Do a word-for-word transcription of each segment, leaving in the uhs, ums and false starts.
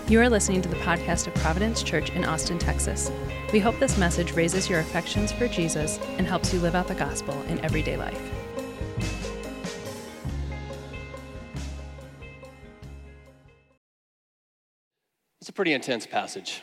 You are listening to the podcast of Providence Church in Austin, Texas. We hope this message raises your affections for Jesus and helps you live out the gospel in everyday life. It's a pretty intense passage.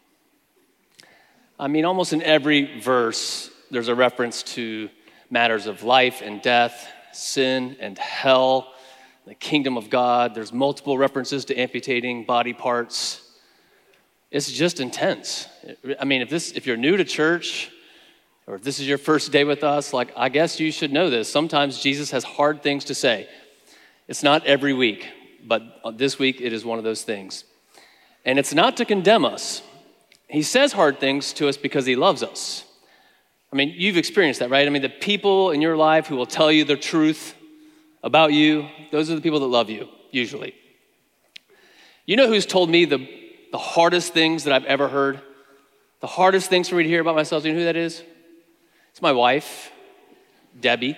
I mean, almost in every verse, there's a reference to matters of life and death, sin and hell, the kingdom of God. There's multiple references to amputating body parts. It's just intense. I mean, if this, if you're new to church, or if this is your first day with us, like, I guess you should know this. Sometimes Jesus has hard things to say. It's not every week, but this week it is one of those things. And it's not to condemn us. He says hard things to us because he loves us. I mean, you've experienced that, right? I mean, the people in your life who will tell you the truth about you, those are the people that love you, usually. You know who's told me the, the hardest things that I've ever heard? The hardest things for me to hear about myself, do you know who that is? It's my wife, Debbie.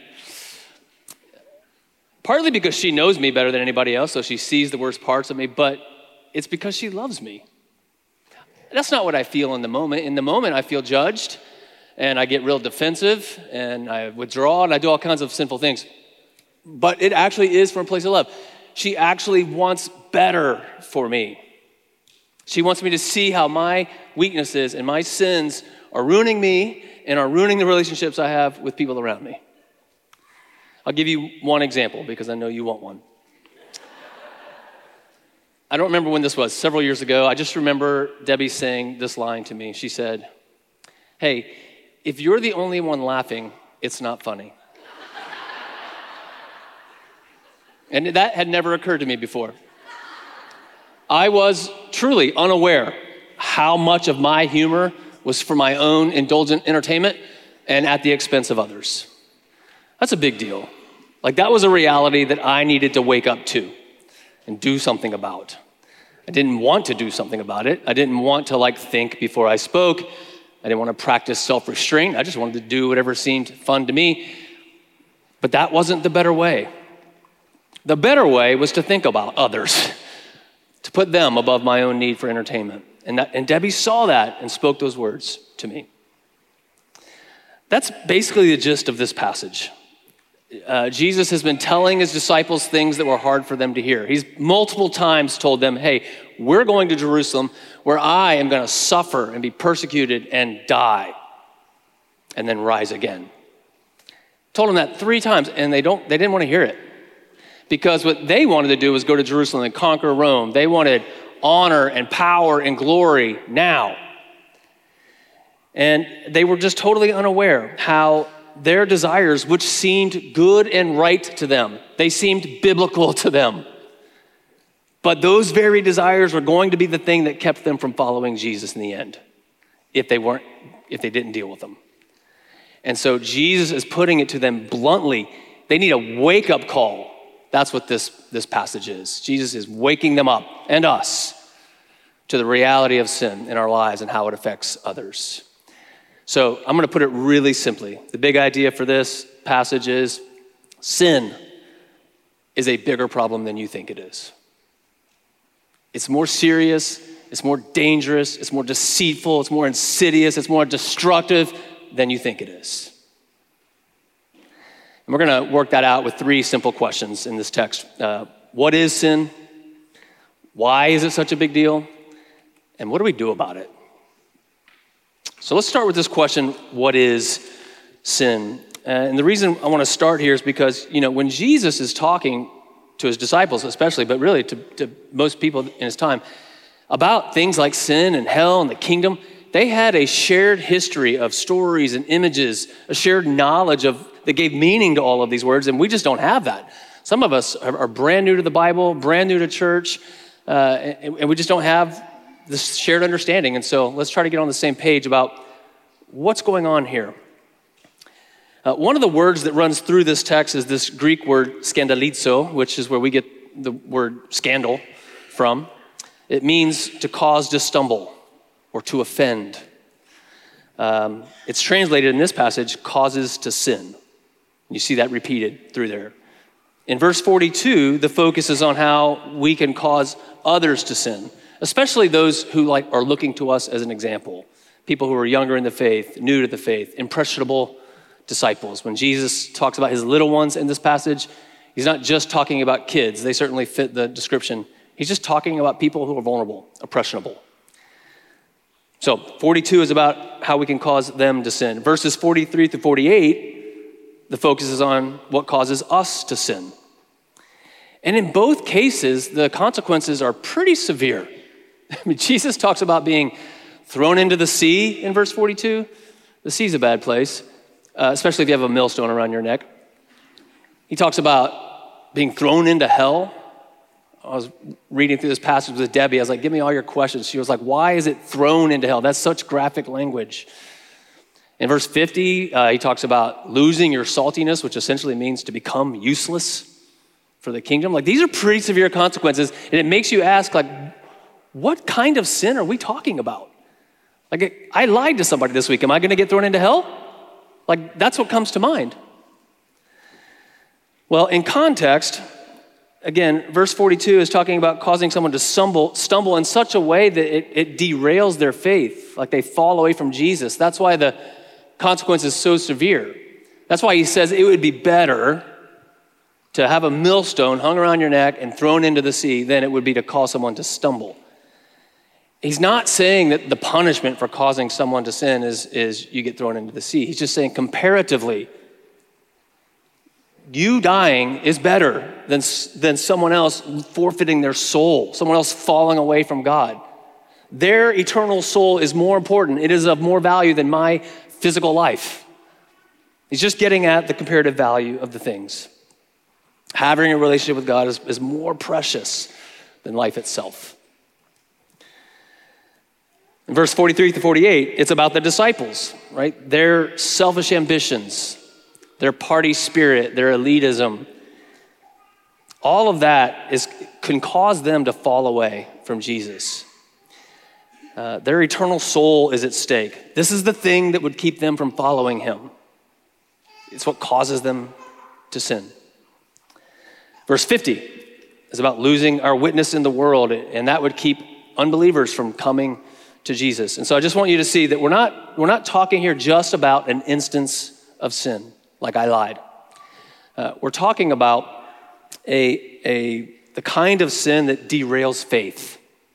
Partly because she knows me better than anybody else, so she sees the worst parts of me, but it's because she loves me. That's not what I feel in the moment. In the moment, I feel judged, and I get real defensive, and I withdraw, and I do all kinds of sinful things. But it actually is from a place of love. She actually wants better for me. She wants me to see how my weaknesses and my sins are ruining me and are ruining the relationships I have with people around me. I'll give you one example because I know you want one. I don't remember when this was, several years ago. I just remember Debbie saying this line to me. She said, "Hey, if you're the only one laughing, it's not funny." And that had never occurred to me before. I was truly unaware how much of my humor was for my own indulgent entertainment and at the expense of others. That's a big deal. Like, that was a reality that I needed to wake up to and do something about. I didn't want to do something about it. I didn't want to like think before I spoke. I didn't want to practice self-restraint. I just wanted to do whatever seemed fun to me. But that wasn't the better way. The better way was to think about others, to put them above my own need for entertainment. And, that, and Debbie saw that and spoke those words to me. That's basically the gist of this passage. Uh, Jesus has been telling his disciples things that were hard for them to hear. He's multiple times told them, hey, we're going to Jerusalem where I am going to suffer and be persecuted and die and then rise again. Told them that three times, and they don't. They didn't want to hear it. Because what they wanted to do was go to Jerusalem and conquer Rome. They wanted honor and power and glory now. And they were just totally unaware how their desires, which seemed good and right to them, they seemed biblical to them. But those very desires were going to be the thing that kept them from following Jesus in the end, if they weren't, if they didn't deal with them. And so Jesus is putting it to them bluntly. They need a wake-up call. That's what this, this passage is. Jesus is waking them up, and us, to the reality of sin in our lives and how it affects others. So I'm going to put it really simply. The big idea for this passage is sin is a bigger problem than you think it is. It's more serious, it's more dangerous, it's more deceitful, it's more insidious, it's more destructive than you think it is. And we're going to work that out with three simple questions in this text. Uh, what is sin? Why is it such a big deal? And what do we do about it? So let's start with this question, what is sin? Uh, and the reason I want to start here is because, you know, when Jesus is talking to his disciples especially, but really to, to most people in his time, about things like sin and hell and the kingdom, they had a shared history of stories and images, a shared knowledge of that gave meaning to all of these words, and we just don't have that. Some of us are, are brand new to the Bible, brand new to church, uh, and, and we just don't have this shared understanding. And so let's try to get on the same page about what's going on here. Uh, one of the words that runs through this text is this Greek word skandalizo, which is where we get the word scandal from. It means to cause to stumble or to offend. Um, it's translated in this passage, causes to sin. You see that repeated through there. In verse forty-two, the focus is on how we can cause others to sin. especially those who like are looking to us as an example. People who are younger in the faith, new to the faith, impressionable disciples. When Jesus talks about his little ones in this passage, he's not just talking about kids. They certainly fit the description. He's just talking about people who are vulnerable, impressionable. So forty-two is about how we can cause them to sin. Verses forty-three through forty-eight, the focus is on what causes us to sin. And in both cases, the consequences are pretty severe. I mean, Jesus talks about being thrown into the sea in verse forty-two. The sea's a bad place, uh, especially if you have a millstone around your neck. He talks about being thrown into hell. I was reading through this passage with Debbie. I was like, give me all your questions. She was like, why is it thrown into hell? That's such graphic language. In verse fifty, uh, he talks about losing your saltiness, which essentially means to become useless for the kingdom. Like, these are pretty severe consequences. And it makes you ask, like, what kind of sin are we talking about? Like, I lied to somebody this week. Am I going to get thrown into hell? Like, that's what comes to mind. Well, in context, again, verse forty-two is talking about causing someone to stumble, stumble in such a way that it, it derails their faith, like they fall away from Jesus. That's why the consequence is so severe. That's why he says it would be better to have a millstone hung around your neck and thrown into the sea than it would be to cause someone to stumble. He's not saying that the punishment for causing someone to sin is, is you get thrown into the sea. He's just saying comparatively, you dying is better than, than someone else forfeiting their soul, someone else falling away from God. Their eternal soul is more important. It is of more value than my physical life. He's just getting at the comparative value of the things. Having a relationship with God is, is more precious than life itself. In verse forty-three to forty-eight, it's about the disciples, right? Their selfish ambitions, their party spirit, their elitism. All of that is can cause them to fall away from Jesus. Uh, their eternal soul is at stake. This is the thing that would keep them from following him. It's what causes them to sin. Verse fifty is about losing our witness in the world, and that would keep unbelievers from coming to Jesus. And so I just want you to see that we're not, we're not talking here just about an instance of sin, like I lied. Uh, we're talking about a, a, the kind of sin that derails faith.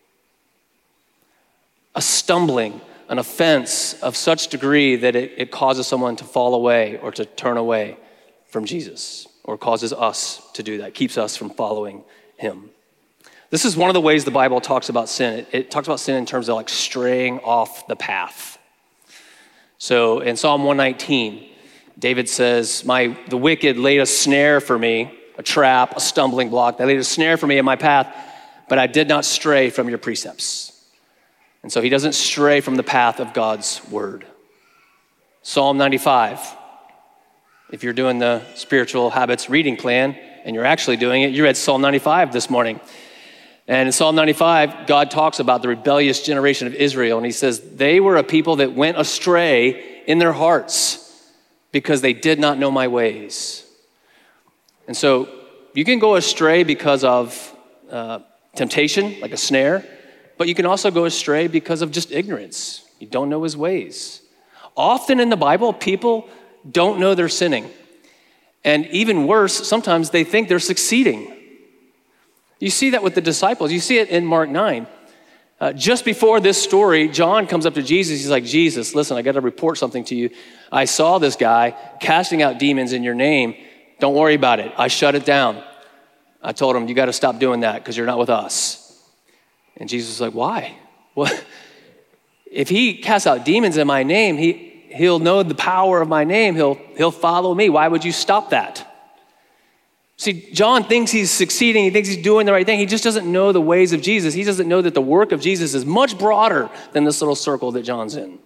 A stumbling, an offense of such degree that it, it causes someone to fall away or to turn away from Jesus, or causes us to do that, keeps us from following him. This is one of the ways the Bible talks about sin. It, it talks about sin in terms of like straying off the path. So in Psalm one nineteen, David says, "My the wicked laid a snare for me, a trap, a stumbling block. They laid a snare for me in my path, but I did not stray from your precepts." And so he doesn't stray from the path of God's word. Psalm ninety-five. If you're doing the spiritual habits reading plan and you're actually doing it, you read Psalm ninety-five this morning. And in Psalm ninety-five, God talks about the rebellious generation of Israel. And he says, they were a people that went astray in their hearts because they did not know my ways. And so you can go astray because of uh, temptation, like a snare, but you can also go astray because of just ignorance. You don't know his ways. Often in the Bible, people don't know they're sinning. And even worse, sometimes they think they're succeeding. You see that with the disciples. You see it in Mark nine. Uh, just before this story, John comes up to Jesus. He's like, Jesus, listen, I got to report something to you. I saw this guy casting out demons in your name. Don't worry about it. I shut it down. I told him, you got to stop doing that because you're not with us. And Jesus was like, why? Well, if he casts out demons in my name, he, he'll know the power of my name. He'll, he'll follow me. Why would you stop that? See, John thinks he's succeeding. He thinks he's doing the right thing. He just doesn't know the ways of Jesus. He doesn't know that the work of Jesus is much broader than this little circle that John's in.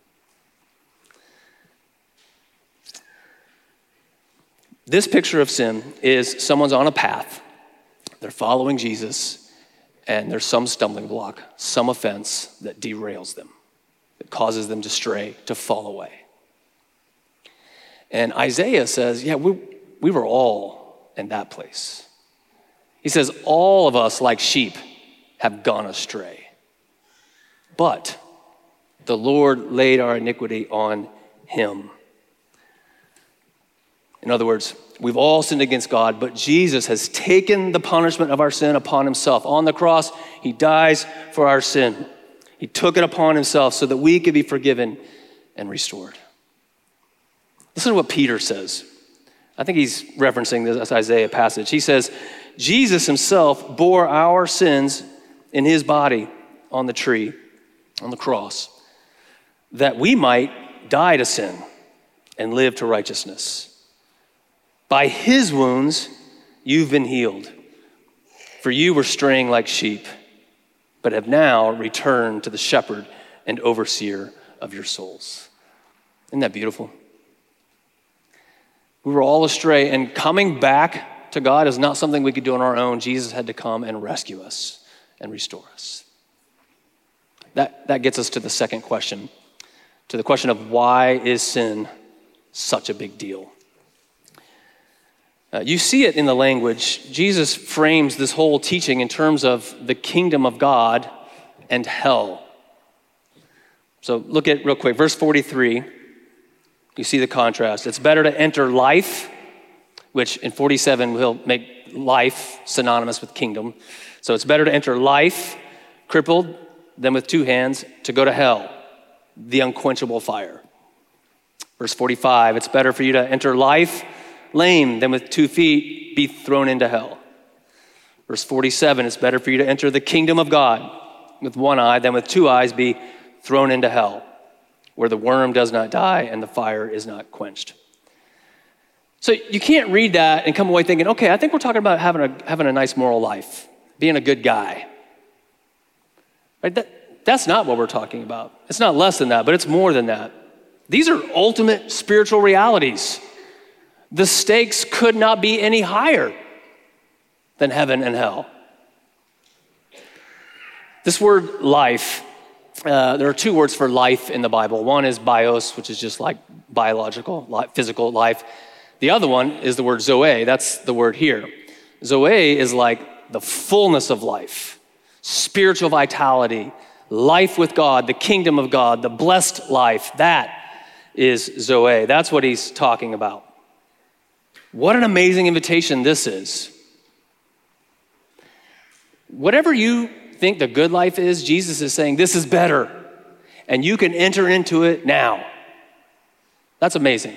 This picture of sin is someone's on a path. They're following Jesus, and there's some stumbling block, some offense that derails them, that causes them to stray, to fall away. And Isaiah says, yeah, we, we were all in that place. He says, all of us like sheep have gone astray. but the Lord laid our iniquity on him. In other words, we've all sinned against God, but Jesus has taken the punishment of our sin upon himself. On the cross, he dies for our sin. He took it upon himself so that we could be forgiven and restored. Listen to what Peter says. I think he's referencing this Isaiah passage. He says, Jesus himself bore our sins in his body on the tree, on the cross, that we might die to sin and live to righteousness. By his wounds, you've been healed. For you were straying like sheep, but have now returned to the shepherd and overseer of your souls. Isn't that beautiful? We were all astray, and coming back to God is not something we could do on our own. Jesus had to come and rescue us and restore us. That, that gets us to the second question, to the question of why is sin such a big deal? Uh, you see it in the language. Jesus frames this whole teaching in terms of the kingdom of God and hell. So look at real quick, verse forty-three. You see the contrast. It's better to enter life, which in forty-seven will make life synonymous with kingdom. So it's better to enter life, crippled, than with two hands, to go to hell, the unquenchable fire. Verse forty-five, it's better for you to enter life, lame, than with two feet be thrown into hell. Verse forty-seven, it's better for you to enter the kingdom of God with one eye than with two eyes be thrown into hell, where the worm does not die and the fire is not quenched. So you can't read that and come away thinking, okay, I think we're talking about having a, having a nice moral life, being a good guy. Right? That, that's not what we're talking about. It's not less than that, but it's more than that. These are ultimate spiritual realities. The stakes could not be any higher than heaven and hell. This word life, uh, there are two words for life in the Bible. One is bios, which is just like biological, life, physical life. The other one is the word zoe. That's the word here. Zoe is like the fullness of life, spiritual vitality, life with God, the kingdom of God, the blessed life. That is zoe. That's what he's talking about. What an amazing invitation this is. Whatever you think the good life is, Jesus is saying this is better, and you can enter into it now. That's amazing.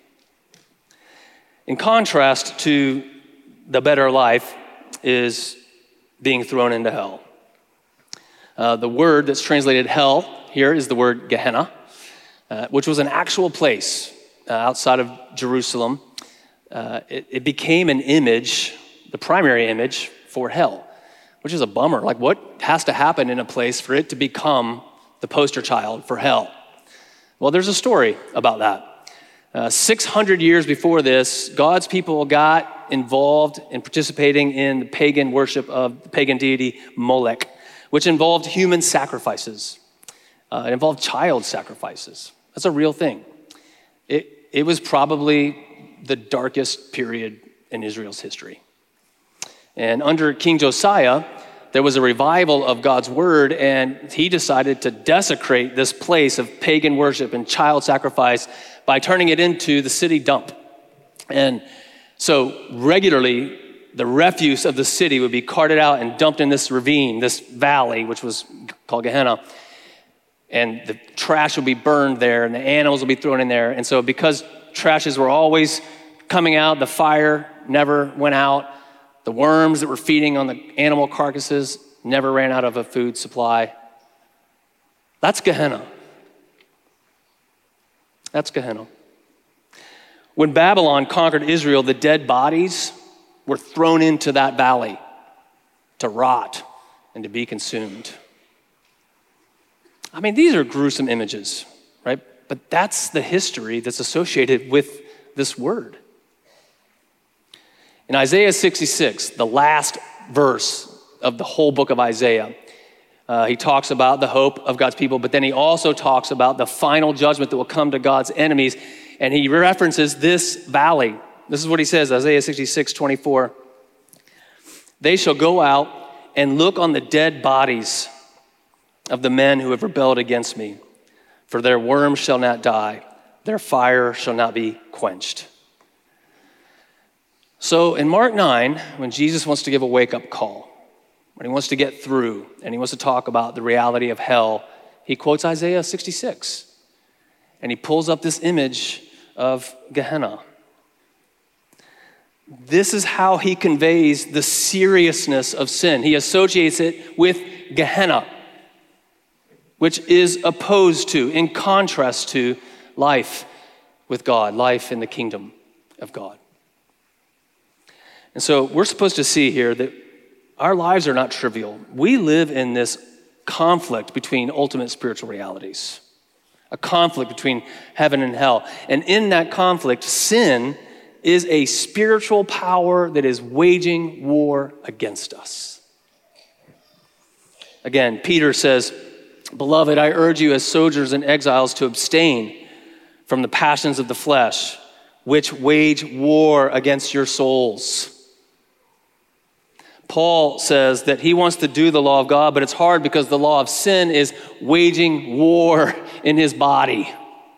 In contrast to the better life is being thrown into hell. Uh, the word that's translated hell here is the word Gehenna, uh, which was an actual place uh, outside of Jerusalem. Uh, it, it became an image, the primary image for hell, which is a bummer. Like, what has to happen in a place for it to become the poster child for hell? Well, there's a story about that. Uh, six hundred years before this, God's people got involved in participating in the pagan worship of the pagan deity Molech, which involved human sacrifices. Uh, it involved child sacrifices. That's a real thing. It, it was probably the darkest period in Israel's history. And under King Josiah, there was a revival of God's word, and he decided to desecrate this place of pagan worship and child sacrifice by turning it into the city dump. And so regularly, the refuse of the city would be carted out and dumped in this ravine, this valley, which was called Gehenna. And the trash would be burned there, and the animals would be thrown in there. And so because trashes were always coming out, the fire never went out. The worms that were feeding on the animal carcasses never ran out of a food supply. That's Gehenna. That's Gehenna. When Babylon conquered Israel, the dead bodies were thrown into that valley to rot and to be consumed. I mean, these are gruesome images, right? But that's the history that's associated with this word. In Isaiah sixty-six, the last verse of the whole book of Isaiah, uh, he talks about the hope of God's people, but then he also talks about the final judgment that will come to God's enemies, and he references this valley. This is what he says, Isaiah sixty-six, twenty-four. They shall go out and look on the dead bodies of the men who have rebelled against me. For their worm shall not die, their fire shall not be quenched. So in Mark nine, when Jesus wants to give a wake-up call, when he wants to get through, and he wants to talk about the reality of hell, he quotes Isaiah sixty-six, and he pulls up this image of Gehenna. This is how he conveys the seriousness of sin. He associates it with Gehenna, which is opposed to, in contrast to, life with God, life in the kingdom of God. And so we're supposed to see here that our lives are not trivial. We live in this conflict between ultimate spiritual realities, a conflict between heaven and hell. And in that conflict, sin is a spiritual power that is waging war against us. Again, Peter says, "Beloved, I urge you as sojourners and exiles to abstain from the passions of the flesh, which wage war against your souls." Paul says that he wants to do the law of God, but it's hard because the law of sin is waging war in his body.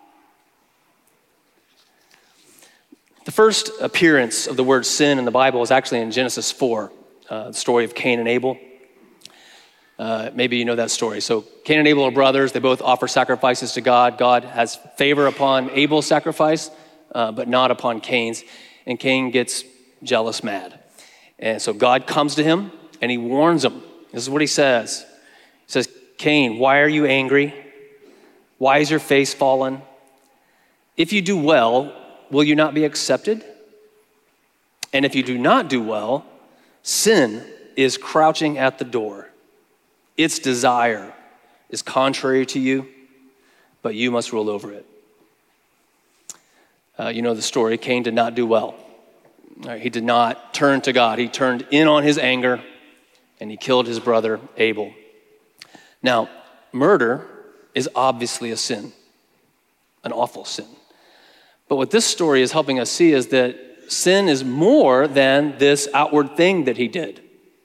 The first appearance of the word sin in the Bible is actually in Genesis four, uh, the story of Cain and Abel. Uh, maybe you know that story. So Cain and Abel are brothers. They both offer sacrifices to God. God has favor upon Abel's sacrifice, uh, but not upon Cain's. And Cain gets jealous mad. And so God comes to him and he warns him. This is what he says. He says, "Cain, why are you angry? Why is your face fallen? If you do well, will you not be accepted? And if you do not do well, sin is crouching at the door. Its desire is contrary to you, but you must rule over it." Uh, you know the story. Cain did not do well. All right, he did not turn to God. He turned in on his anger, and he killed his brother Abel. Now, murder is obviously a sin, an awful sin. But what this story is helping us see is that sin is more than this outward thing that he did.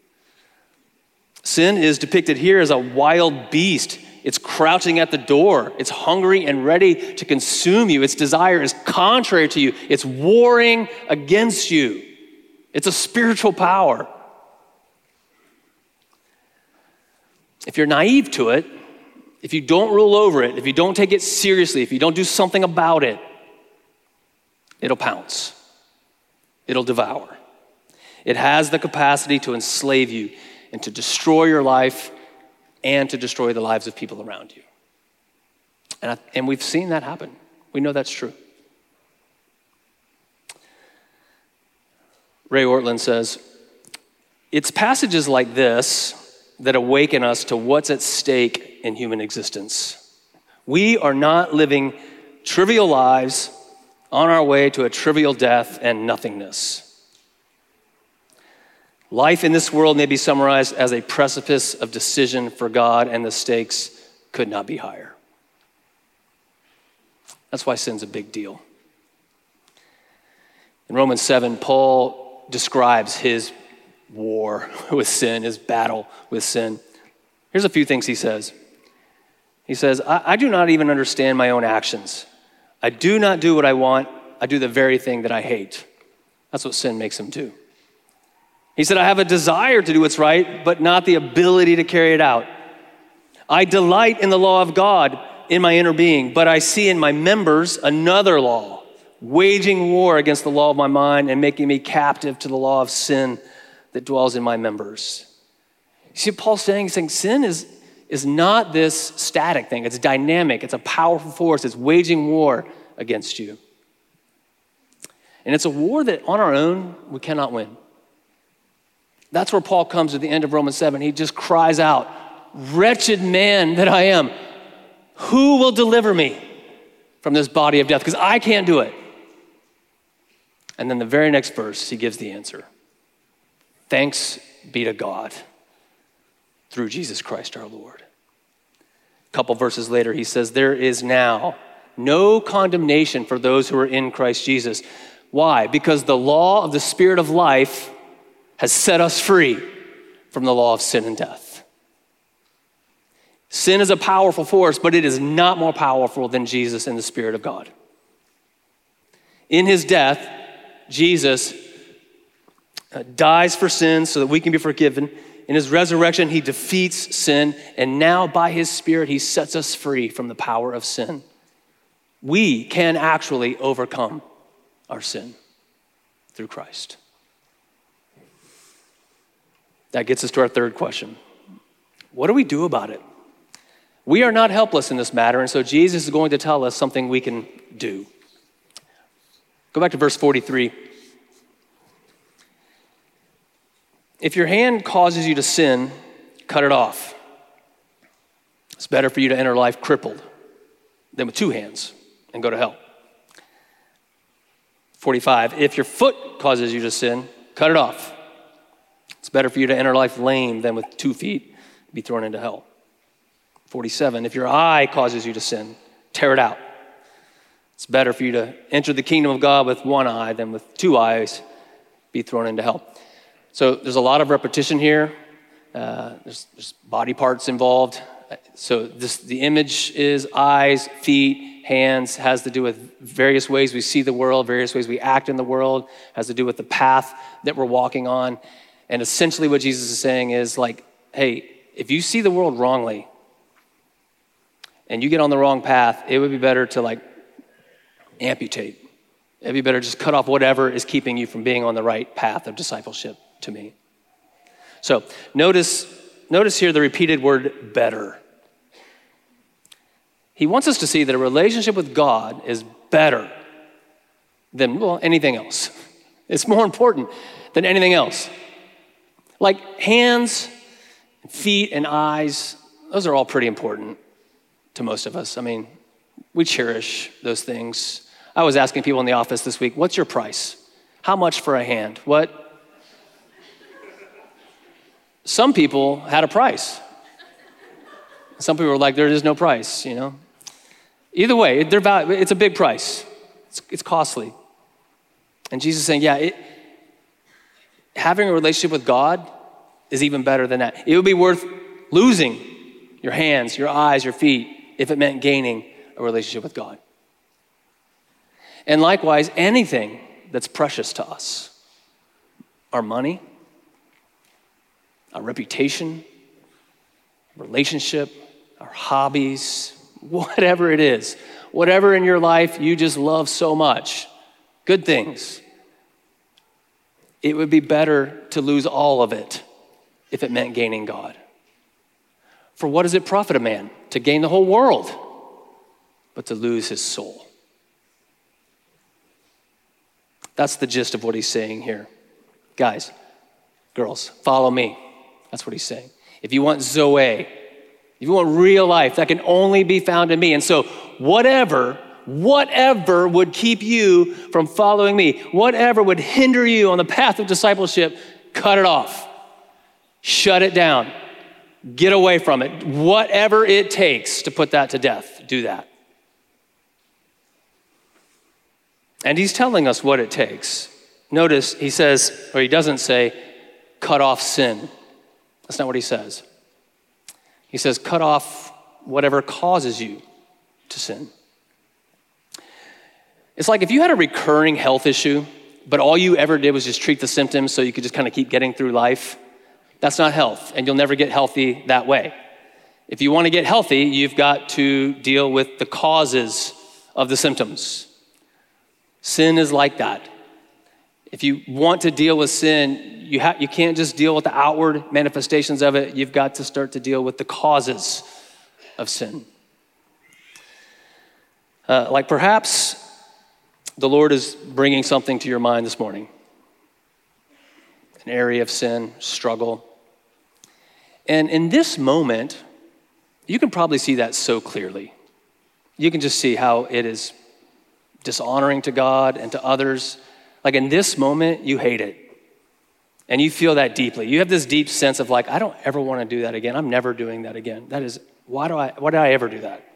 Sin is depicted here as a wild beast. It's crouching at the door. It's hungry and ready to consume you. Its desire is contrary to you. It's warring against you. It's a spiritual power. If you're naive to it, if you don't rule over it, if you don't take it seriously, if you don't do something about it, it'll pounce. It'll devour. It has the capacity to enslave you and to destroy your life and to destroy the lives of people around you. And, I, and we've seen that happen. We know that's true. Ray Ortlund says, "It's passages like this that awaken us to what's at stake in human existence. We are not living trivial lives on our way to a trivial death and nothingness. Life in this world may be summarized as a precipice of decision for God, and the stakes could not be higher." That's why sin's a big deal. In Romans seven, Paul describes his war with sin, his battle with sin. Here's a few things he says. He says, I, I do not even understand my own actions. I do not do what I want. I do the very thing that I hate. That's what sin makes him do. He said, I have a desire to do what's right, but not the ability to carry it out. I delight in the law of God in my inner being, but I see in my members another law, waging war against the law of my mind and making me captive to the law of sin that dwells in my members. You see what Paul's saying? He's saying sin is, is not this static thing. It's dynamic. It's a powerful force. It's waging war against you. And it's a war that on our own, we cannot win. That's where Paul comes at the end of Romans seven. He just cries out, wretched man that I am, who will deliver me from this body of death? Because I can't do it. And then the very next verse, he gives the answer. Thanks be to God through Jesus Christ our Lord. A couple verses later, he says, there is now no condemnation for those who are in Christ Jesus. Why? Because the law of the Spirit of life has set us free from the law of sin and death. Sin is a powerful force, but it is not more powerful than Jesus and the Spirit of God. In his death, Jesus uh, dies for sin so that we can be forgiven. In his resurrection, he defeats sin, and now by his Spirit, he sets us free from the power of sin. We can actually overcome our sin through Christ. That gets us to our third question. What do we do about it? We are not helpless in this matter, and so Jesus is going to tell us something we can do. Go back to verse forty-three. If your hand causes you to sin, cut it off. It's better for you to enter life crippled than with two hands and go to hell. forty-five, if your foot causes you to sin, cut it off. It's better for you to enter life lame than with two feet and be thrown into hell. forty-seven, if your eye causes you to sin, tear it out. It's better for you to enter the kingdom of God with one eye than with two eyes be thrown into hell. So there's a lot of repetition here. Uh, there's, there's body parts involved. So this, the image is eyes, feet, hands, has to do with various ways we see the world, various ways we act in the world, has to do with the path that we're walking on. And essentially what Jesus is saying is like, hey, if you see the world wrongly and you get on the wrong path, it would be better to like amputate. It'd be better just cut off whatever is keeping you from being on the right path of discipleship to me. So notice, notice here the repeated word better. He wants us to see that a relationship with God is better than, well, anything else. It's more important than anything else. Like hands, feet, and eyes, those are all pretty important to most of us. I mean, we cherish those things. I was asking people in the office this week, what's your price? How much for a hand? What? Some people had a price. Some people were like, there is no price, you know? Either way, they're val- it's a big price. It's, it's costly. And Jesus is saying, yeah, it, having a relationship with God is even better than that. It would be worth losing your hands, your eyes, your feet, if it meant gaining a relationship with God. And likewise, anything that's precious to us, our money, our reputation, relationship, our hobbies, whatever it is, whatever in your life you just love so much, good things, it would be better to lose all of it if it meant gaining God. For what does it profit a man to gain the whole world, but to lose his soul? That's the gist of what he's saying here. Guys, girls, follow me. That's what he's saying. If you want Zoe, if you want real life, that can only be found in me. And so whatever, whatever would keep you from following me, whatever would hinder you on the path of discipleship, cut it off. Shut it down. Get away from it. Whatever it takes to put that to death, do that. And he's telling us what it takes. Notice he says, or he doesn't say, cut off sin. That's not what he says. He says, cut off whatever causes you to sin. It's like if you had a recurring health issue, but all you ever did was just treat the symptoms so you could just kind of keep getting through life. That's not health, and you'll never get healthy that way. If you want to get healthy, you've got to deal with the causes of the symptoms. Sin is like that. If you want to deal with sin, you ha- you can't just deal with the outward manifestations of it. You've got to start to deal with the causes of sin. Uh, like perhaps the Lord is bringing something to your mind this morning. An area of sin, struggle. And in this moment, you can probably see that so clearly. You can just see how it is dishonoring to God and to others. Like in this moment, you hate it. And you feel that deeply. You have this deep sense of like, I don't ever want to do that again. I'm never doing that again. That is, why do I, why did I ever do that?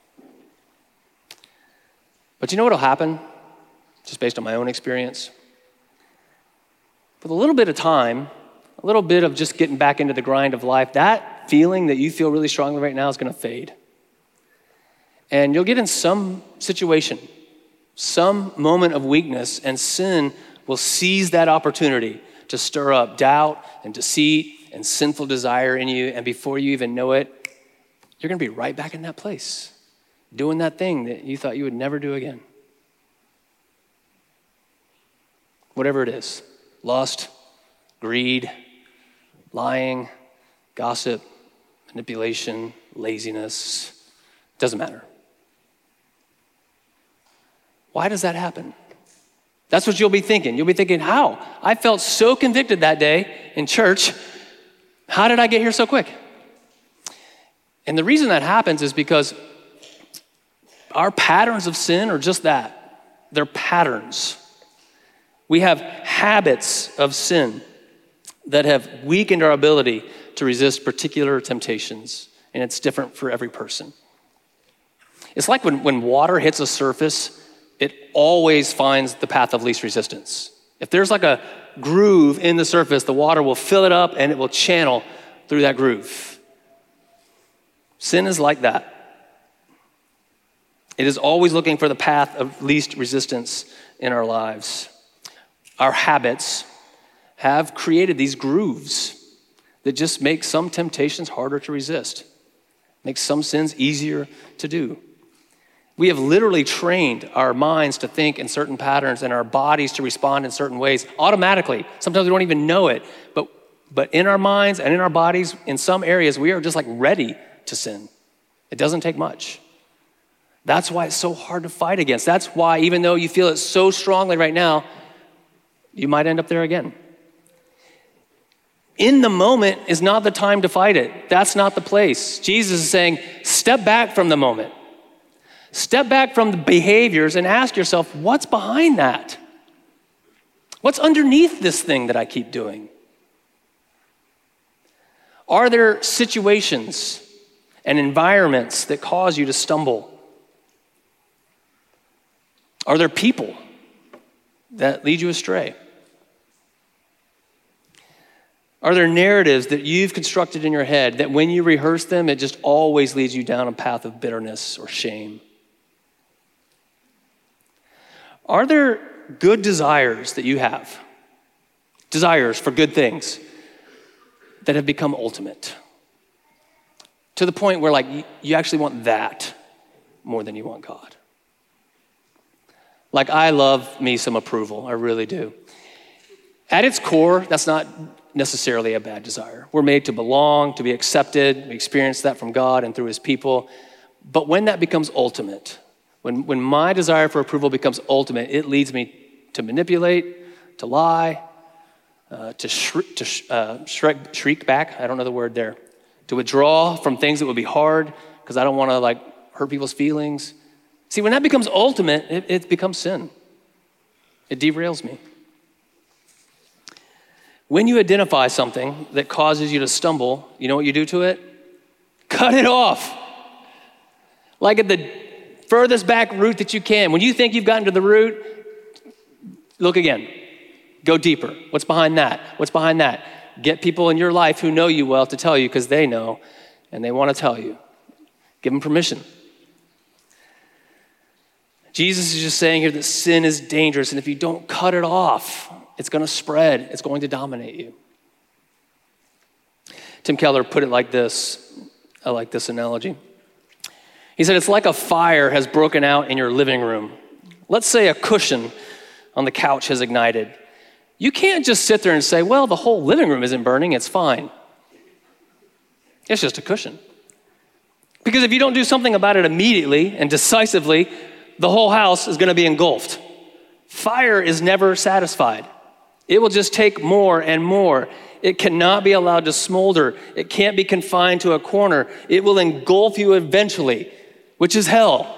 But you know what'll happen? Just based on my own experience. With a little bit of time, a little bit of just getting back into the grind of life, that that feeling that you feel really strongly right now is going to fade. And you'll get in some situation, some moment of weakness, and sin will seize that opportunity to stir up doubt and deceit and sinful desire in you. And before you even know it, you're going to be right back in that place, doing that thing that you thought you would never do again. Whatever it is, lust, greed, lying, gossip, manipulation, laziness, doesn't matter. Why does that happen? That's what you'll be thinking. You'll be thinking, how? I felt so convicted that day in church. How did I get here so quick? And the reason that happens is because our patterns of sin are just that. They're patterns. We have habits of sin that have weakened our ability to resist particular temptations, and it's different for every person. It's like when, when water hits a surface, it always finds the path of least resistance. If there's like a groove in the surface, the water will fill it up and it will channel through that groove. Sin is like that. It is always looking for the path of least resistance in our lives. Our habits have created these grooves that just make some temptations harder to resist, make some sins easier to do. We have literally trained our minds to think in certain patterns and our bodies to respond in certain ways automatically. Sometimes we don't even know it, but, but in our minds and in our bodies, in some areas, we are just like ready to sin. It doesn't take much. That's why it's so hard to fight against. That's why even though you feel it so strongly right now, you might end up there again. In the moment is not the time to fight it. That's not the place. Jesus is saying, step back from the moment. Step back from the behaviors and ask yourself, what's behind that? What's underneath this thing that I keep doing? Are there situations and environments that cause you to stumble? Are there people that lead you astray? Are there narratives that you've constructed in your head that when you rehearse them, it just always leads you down a path of bitterness or shame? Are there good desires that you have? Desires for good things that have become ultimate? To the point where like you actually want that more than you want God. Like I love me some approval, I really do. At its core, that's not necessarily a bad desire. We're made to belong, to be accepted. We experience that from God and through his people. But when that becomes ultimate, when, when my desire for approval becomes ultimate, it leads me to manipulate, to lie, uh, to, shri- to sh- uh, shriek, shriek back, I don't know the word there, to withdraw from things that would be hard because I don't want to like hurt people's feelings. See, when that becomes ultimate, it, it becomes sin. It derails me. When you identify something that causes you to stumble, you know what you do to it? Cut it off. Like at the furthest back root that you can. When you think you've gotten to the root, look again. Go deeper. What's behind that? What's behind that? Get people in your life who know you well to tell you because they know and they want to tell you. Give them permission. Jesus is just saying here that sin is dangerous, and if you don't cut it off, it's going to spread. It's going to dominate you. Tim Keller put it like this. I like this analogy. He said, it's like a fire has broken out in your living room. Let's say a cushion on the couch has ignited. You can't just sit there and say, well, the whole living room isn't burning. It's fine. It's just a cushion. Because if you don't do something about it immediately and decisively, the whole house is going to be engulfed. Fire is never satisfied. It will just take more and more. It cannot be allowed to smolder. It can't be confined to a corner. It will engulf you eventually, which is hell.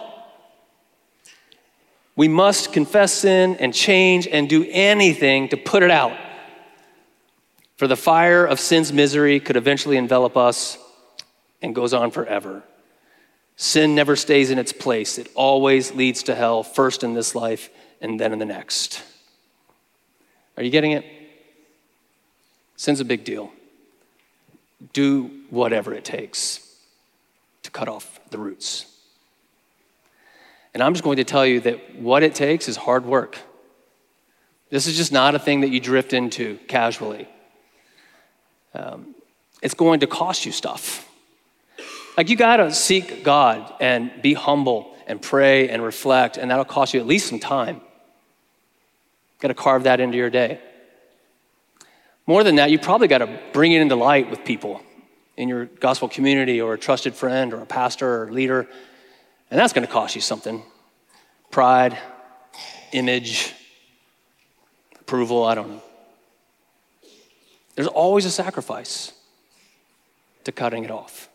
We must confess sin and change and do anything to put it out. For the fire of sin's misery could eventually envelop us and goes on forever. Sin never stays in its place. It always leads to hell, first in this life and then in the next. Are you getting it? Sin's a big deal. do whatever it takes to cut off the roots. And I'm just going to tell you that what it takes is hard work. This is just not a thing that you drift into casually. Um, it's going to cost you stuff. Like, you gotta seek God and be humble and pray and reflect, and that'll cost you at least some time. You gotta carve that into your day. More than that, you probably gotta bring it into light with people in your gospel community, or a trusted friend, or a pastor or leader, and that's gonna cost you something. Pride, image, approval, I don't know. There's always a sacrifice to cutting it off.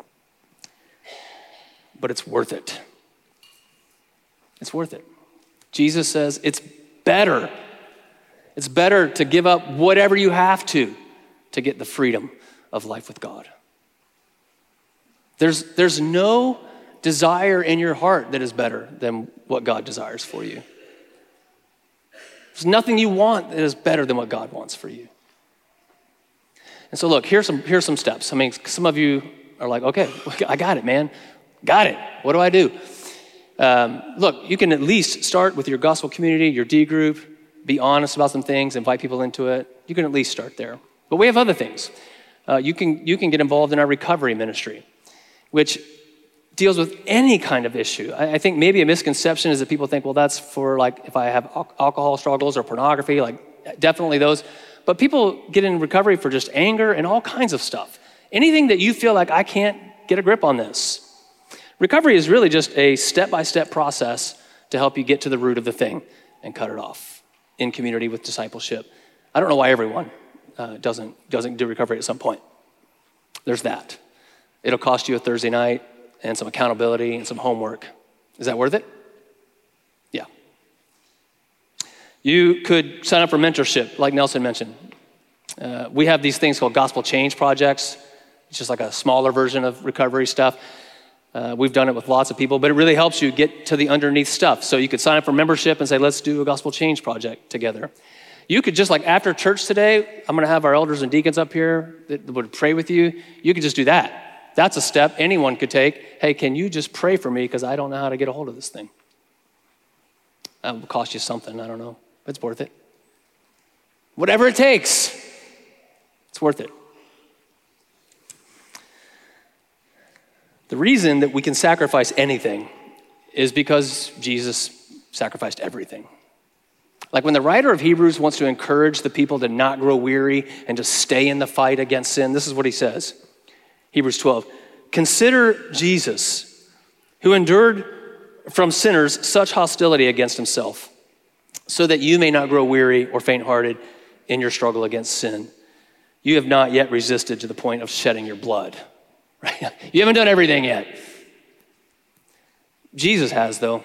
But it's worth it. It's worth it. Jesus says it's better. It's better to give up whatever you have to to get the freedom of life with God. There's, there's no desire in your heart that is better than what God desires for you. There's nothing you want that is better than what God wants for you. And so look, here's some, here's some steps. I mean, some of you are like, okay, I got it, man. Got it. What do I do? Um, look, you can at least start with your gospel community, your D group, be honest about some things, invite people into it. You can at least start there. But we have other things. Uh, you can, you can get involved in our recovery ministry, which deals with any kind of issue. I, I think maybe a misconception is that people think, well, that's for like if I have al- alcohol struggles or pornography, like definitely those. But people get in recovery for just anger and all kinds of stuff. Anything that you feel like, I can't get a grip on this. Recovery is really just a step-by-step process to help you get to the root of the thing and cut it off in community with discipleship. I don't know why everyone uh, doesn't, doesn't do recovery at some point. There's that. It'll cost you a Thursday night and some accountability and some homework. Is that worth it? Yeah. You could sign up for mentorship, like Nelson mentioned. Uh, we have these things called gospel change projects. It's just like a smaller version of recovery stuff. Uh, we've done it with lots of people, but it really helps you get to the underneath stuff. So you could sign up for membership and say, let's do a gospel change project together. You could just like after church today, I'm gonna have our elders and deacons up here that would pray with you. You could just do that. That's a step anyone could take. Hey, can you just pray for me because I don't know how to get a hold of this thing? That will cost you something, I don't know, but it's worth it. Whatever it takes, it's worth it. The reason that we can sacrifice anything is because Jesus sacrificed everything. Like when the writer of Hebrews wants to encourage the people to not grow weary and to stay in the fight against sin, this is what he says. Hebrews twelve, consider Jesus, who endured from sinners such hostility against himself, so that you may not grow weary or faint-hearted in your struggle against sin. You have not yet resisted to the point of shedding your blood. Right? You haven't done everything yet. Jesus has, though.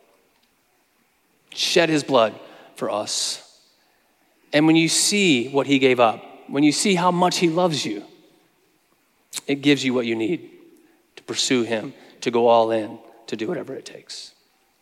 Shed his blood for us. And when you see what he gave up, when you see how much he loves you, it gives you what you need to pursue him, to go all in, to do whatever it takes.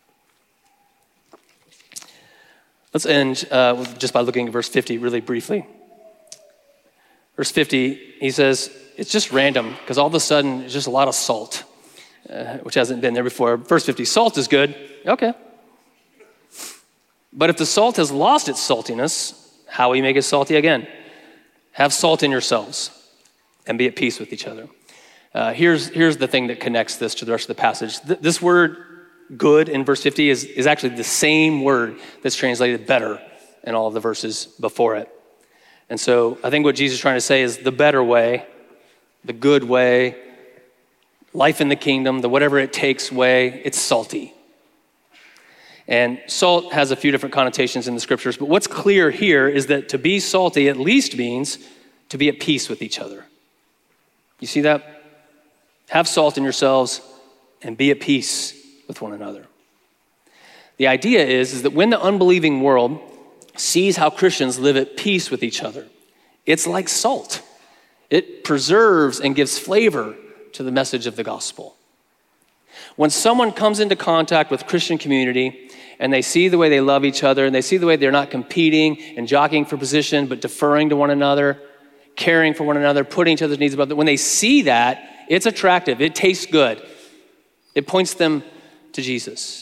Let's end uh, just by looking at verse fifty really briefly. Verse fifty, he says, it's just random because all of a sudden it's just a lot of salt, uh, which hasn't been there before. Verse fifty, salt is good. Okay. But if the salt has lost its saltiness, how will you make it salty again? Have salt in yourselves and be at peace with each other. Uh, here's, here's the thing that connects this to the rest of the passage. Th- this word good in verse fifty is, is actually the same word that's translated better in all of the verses before it. And so I think what Jesus is trying to say is the better way, the good way, life in the kingdom, the whatever it takes way, it's salty. And salt has a few different connotations in the scriptures, but what's clear here is that to be salty at least means to be at peace with each other. You see that? Have salt in yourselves and be at peace with one another. The idea is, is that when the unbelieving world sees how Christians live at peace with each other, it's like salt. It preserves and gives flavor to the message of the gospel. When someone comes into contact with Christian community and they see the way they love each other and they see the way they're not competing and jockeying for position but deferring to one another, caring for one another, putting each other's needs above them. When they see that, it's attractive. It tastes good. It points them to Jesus.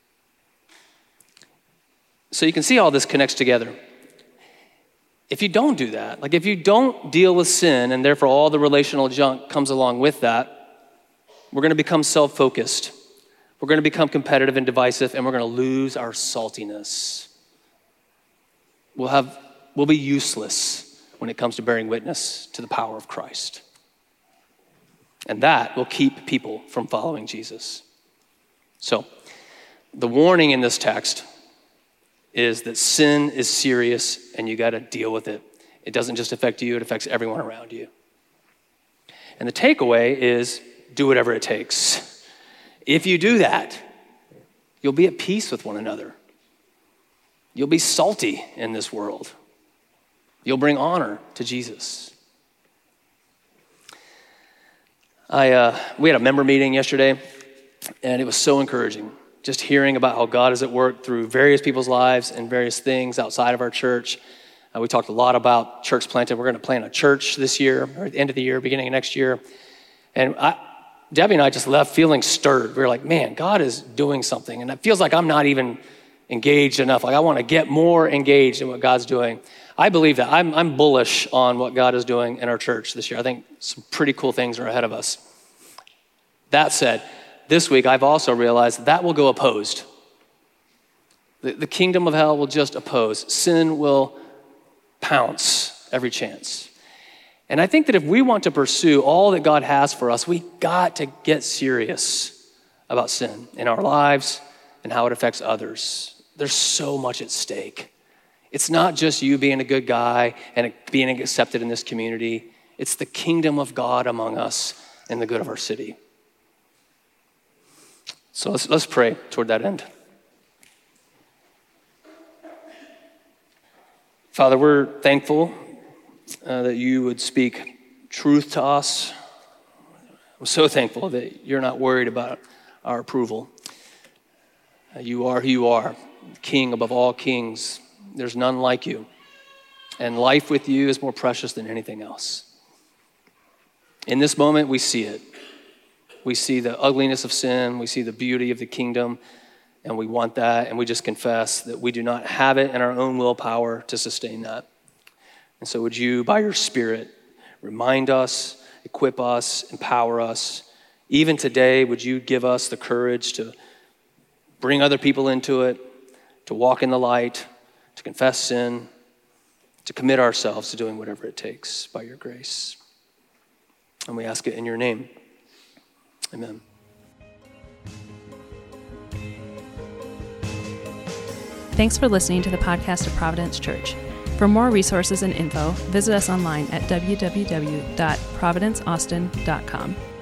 So you can see all this connects together. If you don't do that, like if you don't deal with sin and therefore all the relational junk comes along with that, we're going to become self-focused. We're going to become competitive and divisive, and we're going to lose our saltiness. We'll have, we'll be useless when it comes to bearing witness to the power of Christ. And that will keep people from following Jesus. So, the warning in this text is that sin is serious and you got to deal with it. It doesn't just affect you, it affects everyone around you. And the takeaway is do whatever it takes. If you do that, you'll be at peace with one another. You'll be salty in this world. You'll bring honor to Jesus. I uh, we had a member meeting yesterday, and it was so encouraging. Just hearing about how God is at work through various people's lives and various things outside of our church. Uh, we talked a lot about church planting. We're going to plant a church this year, or at the end of the year, beginning of next year. And I, Debbie and I just left feeling stirred. We were like, man, God is doing something. And it feels like I'm not even engaged enough. Like I want to get more engaged in what God's doing. I believe that. I'm, I'm bullish on what God is doing in our church this year. I think some pretty cool things are ahead of us. That said, this week I've also realized that will go opposed. The, the kingdom of hell will just oppose. Sin will pounce every chance. And I think that if we want to pursue all that God has for us, we got to get serious about sin in our lives and how it affects others. There's so much at stake. It's not just you being a good guy and being accepted in this community. It's the kingdom of God among us and the good of our city. So let's, let's pray toward that end. Father, we're thankful uh, that you would speak truth to us. I'm so thankful that you're not worried about our approval. Uh, you are who you are, King above all kings. There's none like you. And life with you is more precious than anything else. In this moment, we see it. We see the ugliness of sin. We see the beauty of the kingdom. And we want that. And we just confess that we do not have it in our own willpower to sustain that. And so would you, by your Spirit, remind us, equip us, empower us. Even today, would you give us the courage to bring other people into it, to walk in the light, to confess sin, to commit ourselves to doing whatever it takes by your grace. And we ask it in your name. Amen. Thanks for listening to the podcast of Providence Church. For more resources and info, visit us online at w w w dot providence austin dot com.